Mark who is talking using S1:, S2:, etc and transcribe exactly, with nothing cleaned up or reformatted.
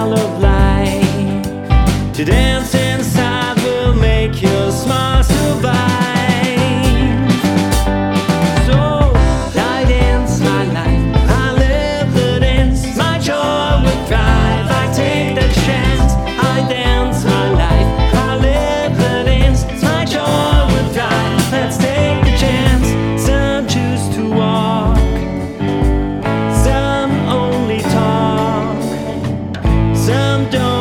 S1: full of light. To dance inside will make your smile survive. So I dance my life, I live the dance, my joy will thrive. I take the chance, I dance my life, I live the dance, my joy will thrive. Let's take the chance. Some choose to walk, some only talk, some don't.